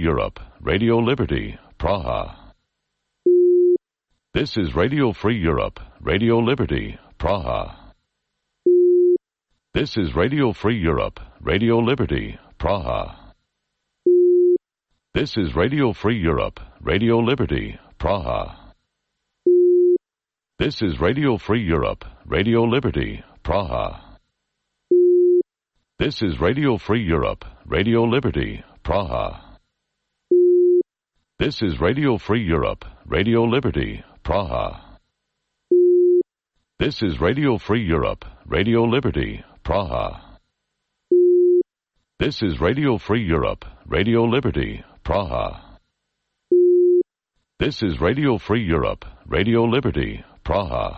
Europe, Radio Liberty, Praha. This is Radio Free Europe, Radio Liberty, Praha. This is Radio Free Europe, Radio Liberty, Praha. This is Radio Free Europe, Radio Liberty, Praha. This is Radio Free Europe, Radio Liberty, Praha. This is Radio Free Europe, Radio Liberty, Praha. This is Radio Free Europe, Radio Liberty, Praha. This is Radio Free Europe, Radio Liberty, Praha. This is Radio Free Europe, Radio Liberty, Praha. This is Radio Free Europe, Radio Liberty, Praha.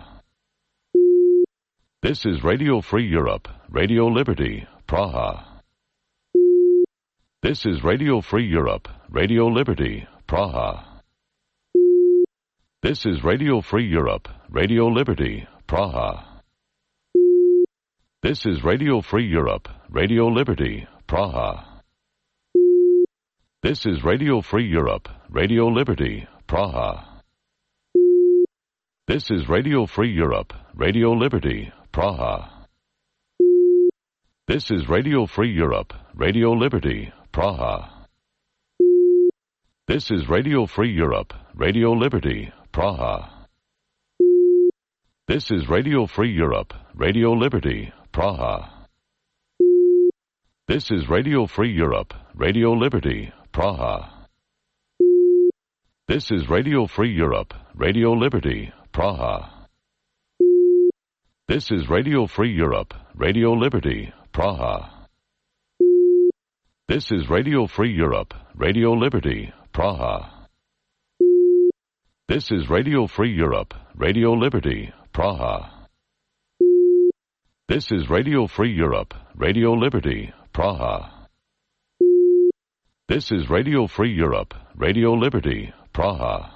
This is Radio Free Europe, Radio Liberty, Praha. This is Radio Free Europe, Radio Liberty, Praha. This is Radio Free Europe, Radio Liberty, Praha. This is Radio Free Europe, Radio Liberty, Praha. This is Radio Free Europe, Radio Liberty, Praha. This is Radio Free Europe, Radio Liberty, Praha. This is Radio Free Europe, Radio Liberty, Praha. This is Radio Free Europe, Radio Liberty, Praha. This is Radio Free Europe, Radio Liberty, Praha. This is Radio Free Europe, Radio Liberty, Praha. This is Radio Free Europe, Radio Liberty, Praha. This is Radio Free Europe, Radio Liberty, Praha. This is Radio Free Europe, Radio Liberty, Praha. This is Radio Free Europe, Radio Liberty, Praha. This is Radio Free Europe, Radio Liberty, Praha. This is Radio Free Europe, Radio Liberty, Praha.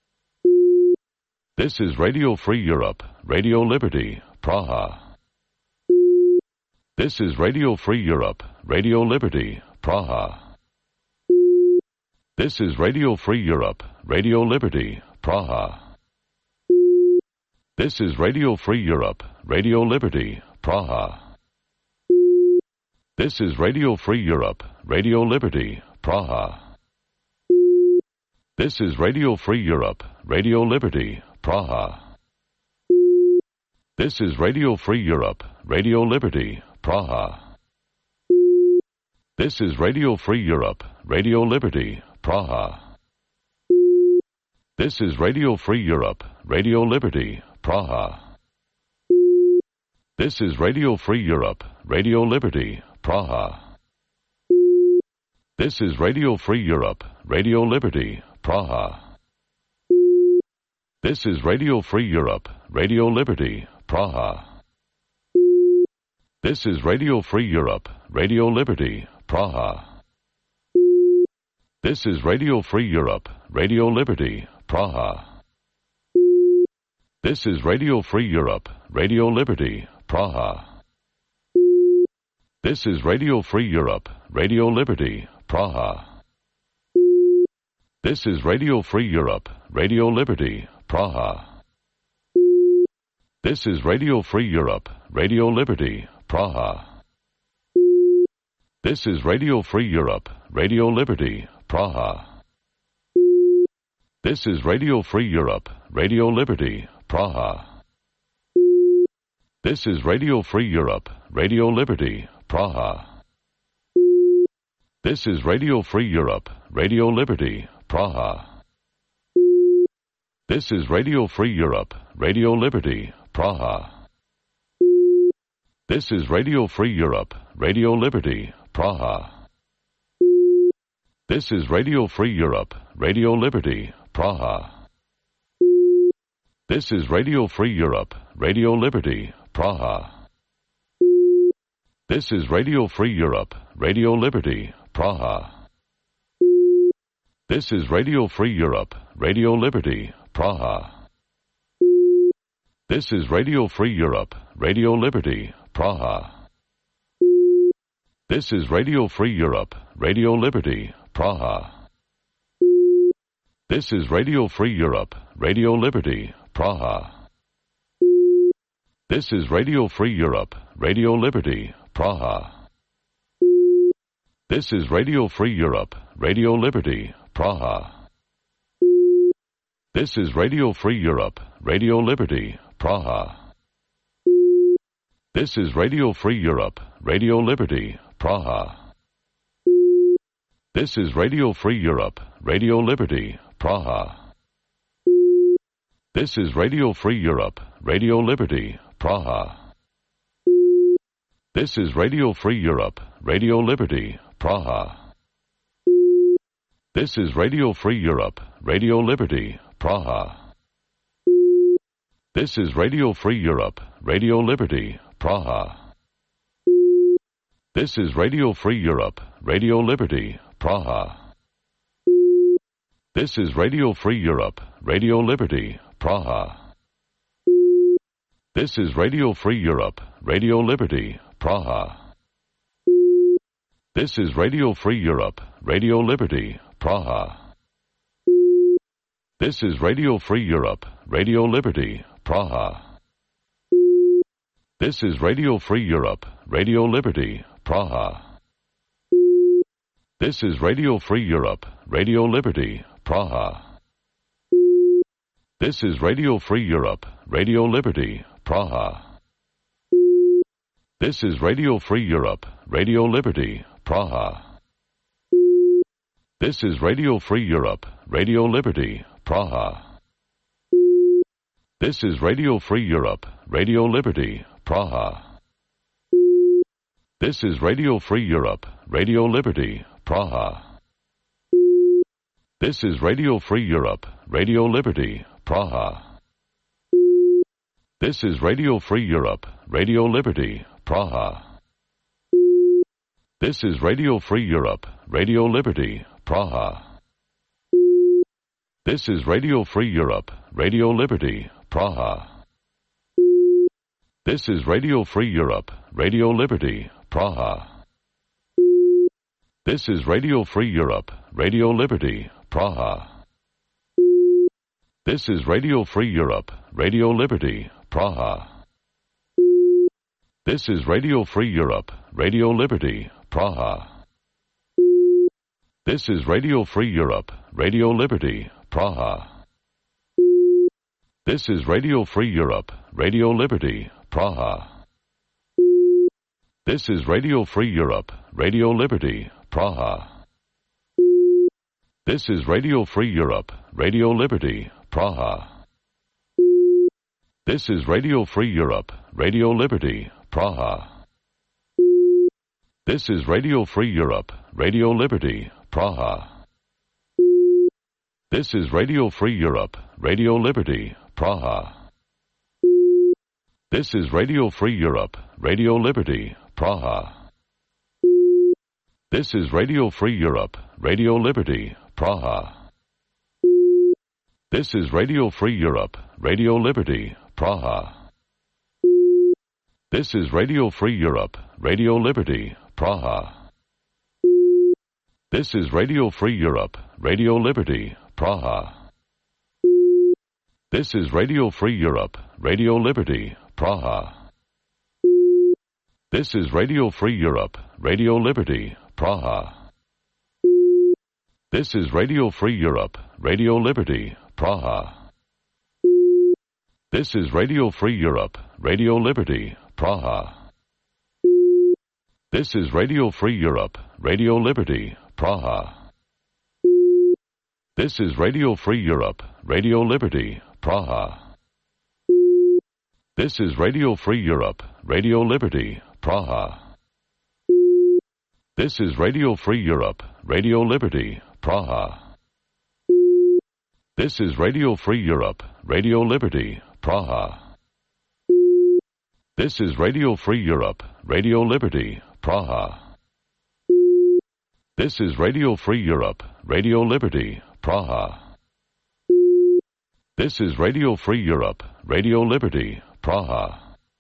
This is Radio Free Europe, Radio Liberty, Praha. This is Radio Free Europe, Radio Liberty, Praha. This is Radio Free Europe, Radio Liberty, Praha. This is Radio Free Europe, Radio Liberty, Praha. This is Radio Free Europe, Radio Liberty, Praha. This is Radio Free Europe, Radio Liberty, Praha. This is Radio Free Europe, Radio Liberty, Praha. This is Radio Free Europe, Radio Liberty, Praha. This is Radio Free Europe, Radio Liberty, Praha. This is Radio Free Europe, Radio Liberty, Praha. This is Radio Free Europe, Radio Liberty, Praha. This is Radio Free Europe, Radio Liberty, Praha. This is Radio Free Europe, Radio Liberty, Praha. This is Radio Free Europe, Radio Liberty, Praha. This is Radio Free Europe, Radio Liberty, Praha. This is Radio Free Europe, Radio Liberty, Praha. This is Radio Free Europe, Radio Liberty, Praha. This is Radio Free Europe, Radio Liberty, Praha. This is Radio Free Europe, Radio Liberty, Praha. This is Radio Free Europe, Radio Liberty, Praha. This is Radio Free Europe, Radio Liberty, Praha. This is Radio Free Europe, Radio Liberty, Praha. This is Radio Free Europe, Radio Liberty, Praha. This is Radio Free Europe, Radio Liberty, Praha. This is Radio Free Europe, Radio Liberty, Praha. This is Radio Free Europe, Radio Liberty, Praha. This is Radio Free Europe, Radio Liberty, Praha. This is Radio Free Europe, Radio Liberty, Praha. This is Radio Free Europe, Radio Liberty, Praha. This is Radio Free Europe, Radio Liberty, Praha. This is Radio Free Europe, Radio Liberty, Praha. This is Radio Free Europe, Radio Liberty, Praha. This is Radio Free Europe, Radio Liberty, Praha. This is Radio Free Europe, Radio Liberty, Praha. This is Radio Free Europe, Radio Liberty, Praha. This is Radio Free Europe, Radio Liberty, Praha. This is Radio Free Europe, Radio Liberty, Praha. This is Radio Free Europe, Radio Liberty, Praha. This is Radio Free Europe, Radio Liberty, Praha. This is Radio Free Europe, Radio Liberty, Praha. This is Radio Free Europe, Radio Liberty, Praha. This is Radio Free Europe, Radio Liberty, Praha. This is Radio Free Europe, Radio Liberty, Praha. This is Radio Free Europe, Radio Liberty, Praha. This is Radio Free Europe, Radio Liberty, Praha. This is Radio Free Europe, Radio Liberty, Praha. This is Radio Free Europe, Radio Liberty, Praha. This is Radio Free Europe, Radio Liberty, Praha. This is Radio Free Europe, Radio Liberty, Praha. This is Radio Free Europe, Radio Liberty, Praha. This is Radio Free Europe, Radio Liberty, Praha. This is Radio Free Europe, Radio Liberty, Praha. This is Radio Free Europe, Radio Liberty, Praha. This is Radio Free Europe, Radio Liberty, Praha. This is Radio Free Europe, Radio Liberty, Praha. This is Radio Free Europe, Radio Liberty, Praha. This is Radio Free Europe, Radio Liberty, Praha. This is Radio Free Europe, Radio Liberty, Praha. This is Radio Free Europe, Radio Liberty, Praha. This is Radio Free Europe, Radio Liberty, Praha. This is Radio Free Europe, Radio Liberty, Praha. This is Radio Free Europe, Radio Liberty, Praha. This is Radio Free Europe, Radio Liberty, Praha. This is Radio Free Europe, Radio Liberty, Praha. This is Radio Free Europe, Radio Liberty, Praha. This is Radio Free Europe, Radio Liberty, Praha. This is Radio Free Europe, Radio Liberty, Praha. This is Radio Free Europe, Radio Liberty, Praha. This is Radio Free Europe, Radio Liberty, Praha. This is Radio Free Europe, Radio Liberty, Praha. This is Radio Free Europe, Radio Liberty, Praha. This is Radio Free Europe, Radio Liberty, Praha. This is Radio Free Europe, Radio Liberty, Praha. This is Radio Free Europe, Radio Liberty, Praha. This is Radio Free Europe, Radio Liberty, Praha. This is Radio Free Europe, Radio Liberty, Praha. This is Radio Free Europe, Radio Liberty, Praha. This is Radio Free Europe, Radio Liberty, Praha. This is Radio Free Europe, Radio Liberty, Praha. This is Radio Free Europe, Radio Liberty, Praha. This is Radio Free Europe, Radio Liberty, Praha. This is Radio Free Europe, Radio Liberty, Praha. This is Radio Free Europe, Radio Liberty, Praha. This is Radio Free Europe, Radio Liberty, Praha.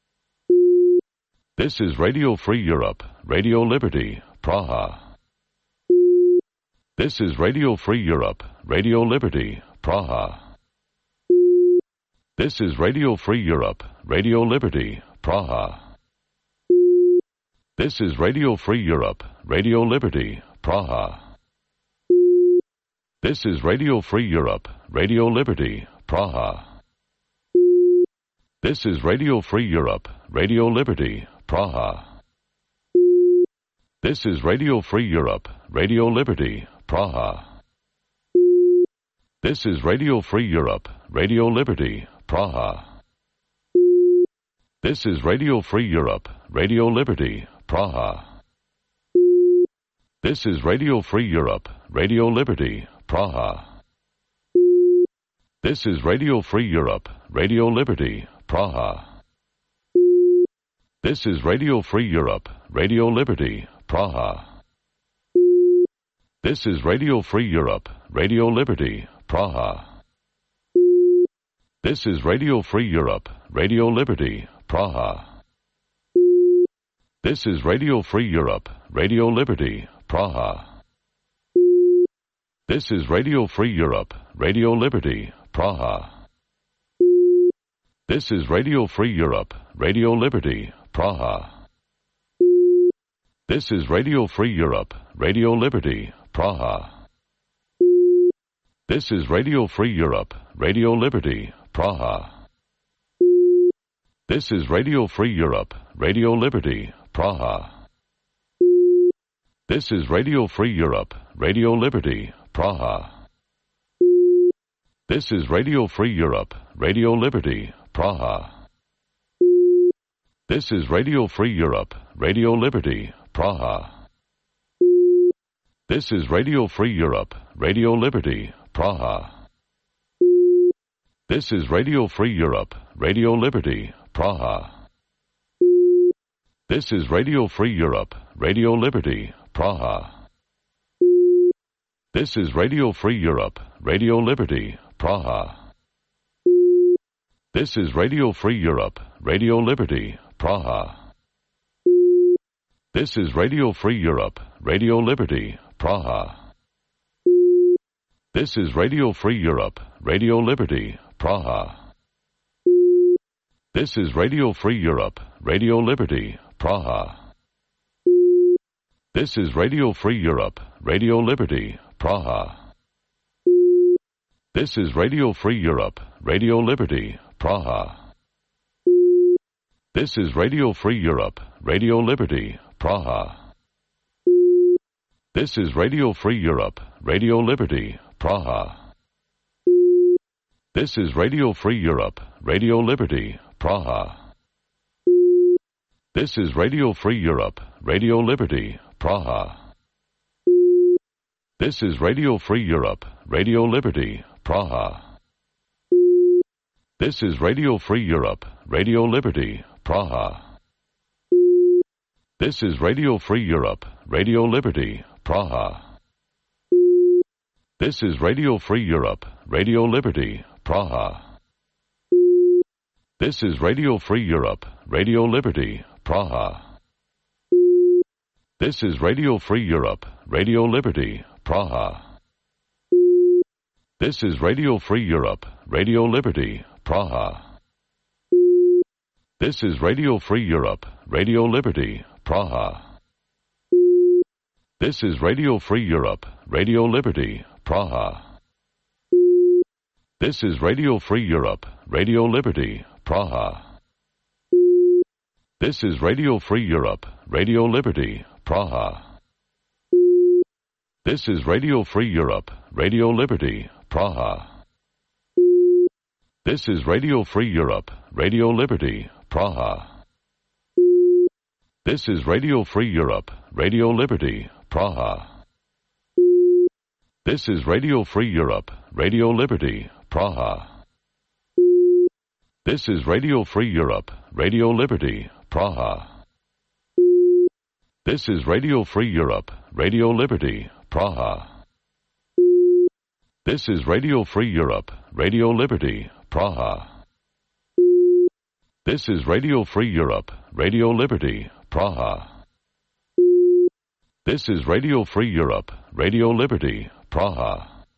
This is Radio Free Europe, Radio Liberty, Praha. This is Radio Free Europe, Radio Liberty, Praha. This is Radio Free Europe, Radio Liberty, Praha. This is Radio Free Europe, Radio Liberty, Praha. This is Radio Free Europe, Radio Liberty, Praha. This is Radio Free Europe, Radio Liberty, Praha. This is Radio Free Europe, Radio Liberty, Praha. This is Radio Free Europe, Radio Liberty, Praha. This is Radio Free Europe, Radio Liberty, Praha. This is Radio Free Europe, Radio Liberty, Praha. This is Radio Free Europe, Radio Liberty, Praha. This is Radio Free Europe, Radio Liberty, Praha. This is Radio Free Europe, Radio Liberty, Praha. This is Radio Free Europe, Radio Liberty, Praha. This is Radio Free Europe, Radio Liberty, Praha. This is Radio Free Europe, Radio Liberty, Praha. This is Radio Free Europe, Radio Liberty, Praha. This is Radio Free Europe, Radio Liberty, Praha. This is Radio Free Europe, Radio Liberty, Praha. This is Radio Free Europe, Radio Liberty, Praha. This is Radio Free Europe, Radio Liberty, Praha. This is Radio Free Europe, Radio Liberty, Praha. This is Radio Free Europe, Radio Liberty, Praha. This is Radio Free Europe, Radio Liberty, Praha. This is Radio Free Europe, Radio Liberty, Praha. This is Radio Free Europe, Radio Liberty, Praha. This is Radio Free Europe, Radio Liberty, Praha. This is Radio Free Europe, Radio Liberty, Praha. This is Radio Free Europe, Radio Liberty, Praha. This is Radio Free Europe, Radio Liberty, Praha. This is Radio Free Europe, Radio Liberty, Praha. This is Radio Free Europe, Radio Liberty, Praha. This is Radio Free Europe, Radio Liberty, Praha. This is Radio Free Europe, Radio Liberty, Praha. This is Radio Free Europe, Radio Liberty, Praha. This is Radio Free Europe, Radio Liberty, Praha. This is Radio Free Europe, Radio Liberty, Praha. This is Radio Free Europe, Radio Liberty, Praha. This is Radio Free Europe, Radio Liberty, Praha. This is Radio Free Europe, Radio Liberty, Praha. This is Radio Free Europe, Radio Liberty, Praha. This is Radio Free Europe, Radio Liberty, Praha. This is Radio Free Europe, Radio Liberty, Praha. This is Radio Free Europe, Radio Liberty, Praha. This is Radio Free Europe, Radio Liberty, Praha. This is Radio Free Europe, Radio Liberty, Praha. This is Radio Free Europe, Radio Liberty, Praha. This is Radio Free Europe, Radio Liberty, Praha. This is Radio Free Europe, Radio Liberty, Praha. This is Radio Free Europe, Radio Liberty, Praha. This is Radio Free Europe, Radio Liberty, Praha. This is Radio Free Europe, Radio Liberty, Praha. This is Radio Free Europe, Radio Liberty, Praha. This is Radio Free Europe, Radio Liberty, Praha. This is Radio Free Europe, Radio Liberty, Praha. This is Radio Free Europe, Radio Liberty, Praha. This is Radio Free Europe, Radio Liberty, Praha.